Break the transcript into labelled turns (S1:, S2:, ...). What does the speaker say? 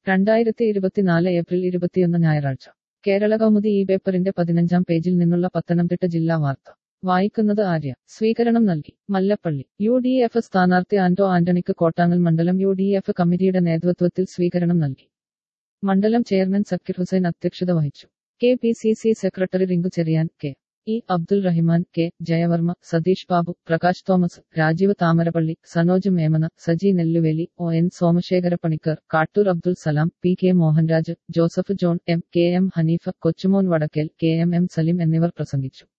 S1: 2024 April 21 ഞായറാഴ്ച കേരള കൗമുദി ഈ പേപ്പറിന്റെ 15-ാം പേജിൽ നിന്നുള്ള പത്തനംതിട്ട ജില്ലാ വാർത്ത വായിക്കുന്നത് ആര്യ. സ്വീകരണം നൽകി. മല്ലപ്പള്ളി. UDF സ്ഥാനാർത്ഥി ആന്റോ ആന്റണിക്ക് കോട്ടാങ്ങൽ മണ്ഡലം UDF കമ്മിറ്റിയുടെ നേതൃത്വത്തിൽ സ്വീകരണം നൽകി. മണ്ഡലം ചെയർമാൻ സക്കീർ ഹുസൈൻ അധ്യക്ഷത വഹിച്ചു. KPCC secretary Rinku Cherian, KE Abdul Rahiman, K Jayavarma, Satheesh Babu, Prakash Thomas, Rajeev Thamarappally, Sanoj Memana, Saji Nelluveli, ON Somasekharapanicker, Kattoor Abdul Salam, PK Mohanraj, Joseph John, KM Haneefa, Kochumon Vadakkel, KM Salim എന്നിവർ പ്രസംഗിച്ചു.